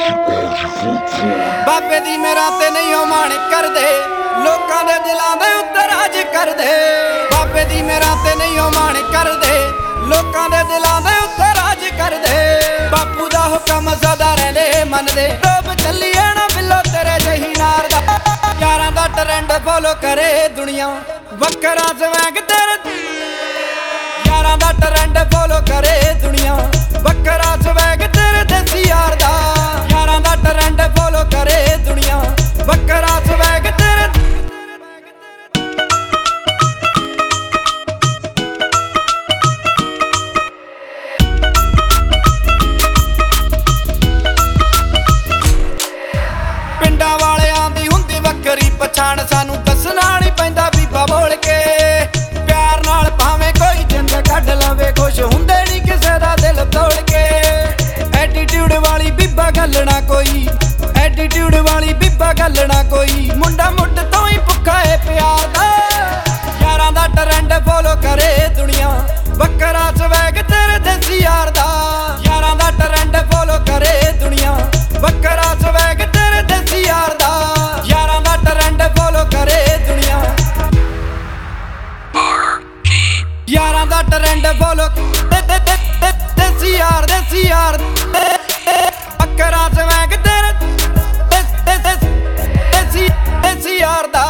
ਬਾਬੇ ਦੀ ਮੇਰਾ ਤੇ ਨਹੀਂ ਉਹ ਮਾਣ ਕਰਦੇ, ਲੋਕਾਂ ਦੇ ਦਿਲਾਂ ਦੇ ਉੱਤੇ ਰਾਜ ਕਰਦੇ। ਬਾਬੇ ਦੀ ਮੇਰਾ ਤੇ ਨਹੀਂ ਉਹ ਮਾਣ ਕਰਦੇ, ਲੋਕਾਂ ਦੇ ਦਿਲਾਂ ਦੇ ਉੱਤੇ ਰਾਜ ਕਰਦੇ। ਬਾਪੂ ਦਾ ਹੁਕਮ ਸਦਾ ਰਹਿੰਦੇ ਮੰਨਦੇ, ਡੋਬ ਚੱਲੀਏ ਨਾ ਬਿੱਲੋ ਤੇਰੇ ਜਹੀ ਨਾਰ ਦਾ। ਯਾਰਾਂ ਦਾ ਟਰੈਂਡ ਫੋਲੋ ਕਰੇ ਦੁਨੀਆ, ਵੱਖਰਾ ਸਵੈਗ ਤੇਰੇ। ਯਾਰਾਂ ਦਾ ਟਰੈਂਡ ਫੋਲੋ ਕਰੇ ਦੁਨੀਆ, ਵੱਖਰਾ ਸਵੈਗ ਤੇਰੇ ਦੇਸੀ ਯਾਰ ਦਾ। ਯਾਰਾਂ ਦਾ ਟਰੈਂਡ ਫੋਲੋ ਕਰੇ ਦੁਨੀਆ, ਵੱਖਰਾ ਸਵੈਗ ਤੇਰੇ। ਪਿੰਡਾਂ ਵਾਲਿਆਂ ਦੀ ਹੁੰਦੀ ਵੱਖਰੀ ਪਛਾਣ, ਸਾਨੂੰ ਦੱਸਣਾ ਨਹੀਂ ਪੈਂਦਾ ਬੀਬਾ ਬੋਲ ਕੇ। ਪਿਆਰ ਨਾਲ ਭਾਵੇਂ ਕੋਈ ਜਿੰਦ ਕੱਢ ਲਵੇ, ਖੁਸ਼ ਹੁੰਦੇ ਨਹੀਂ ਕਿਸੇ ਦਾ ਦਿਲ ਤੋੜ ਕੇ। ਐਟੀਟਿਊਡ ਵਾਲੀ ਬੀਬਾ ਗੱਲ ਨਾ ਕੋਈ, ਐਟੀਟਿਊਡ ਵਾਲੀ ਬੀਬਾ ਗੱਲ ਨਾ ਕੋਈ। ਮੁੰਡਾ ਮੁੱਢ ਤੋਂ ਹੀ ਭੁੱਖਾ ਏ ਪਿਆਰ ਦਾ। ਯਾਰਾਂ ਦਾ ਟਰੈਂਡ ਫੋਲੋ ਕਰੇ ਦੁਨੀਆ, ਵੱਖਰਾ ਸਵੈਗ ਤੇਰੇ ਦੇਸੀ ਯਾਰ ਦਾ। ਯਾਰਾਂ ਦਾ ਟਰੈਂਡ ਫੋਲੋ ਕਰੇ ਦੁਨੀਆ, ਵੱਖਰਾ ਸਵੈਗ ਤੇਰੇ ਦੇਸੀ ਯਾਰ ਦਾ। ਯਾਰਾਂ ਦਾ ਟਰੈਂਡ ਫੋਲੋ ਕਰੇ ਦੁਨੀਆ, ਯਾਰਾਂ ਦਾ ਟਰੈਂਡ ਫੋਲੋ ਦੇਸੀ ਯਾਰ, ਦੇਸੀ ਯਾਰ। ਵੱਖਰਾ ਸਵੈਗ ਤੇਰੇ ਦੇਸੀ ਯਾਰ ਦਾ।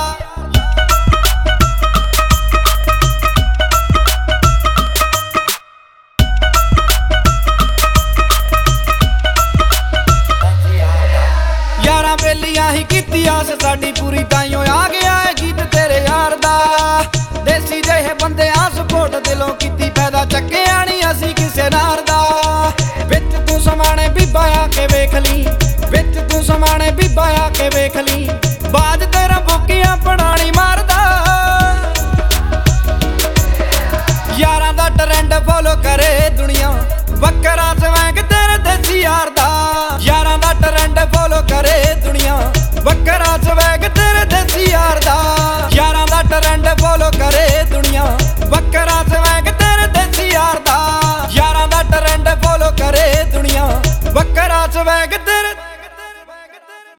ਯਾਰਾਂ ਬੇਲੀਆਂ ਹੀ ਕੀਤੀ ਆਸ ਸਾਡੀ ਪੂਰੀ, ਤਾਈਓ ਆ ਗਿਆ ਏ ਗੀਤ ਤੇਰੇ ਯਾਰ ਦਾ। ਦੇਸੀ ਜਿਹੇ ਬੰਦਿਆਂ ਸਪੋਰਟ ਦਿਲੋਂ ਕੀਤੀ, ਫਾਇਦਾ ਚੱਕਿਆ ਨਹੀਂ ਅਸੀਂ ਕਿਸੇ ਨਾਰ ਦਾ। ਵਿੱਚ ਤੂੰ ਸਮਾਣੇ ਬੀਬਾ ਆ ਕੇ ਵੇਖ ਲਈ, ਵਿੱਚ ਤੂੰ ਸਮਾਣੇ ਬੀਬਾ ਆ ਕੇ ਵੇਖ ਲਈ।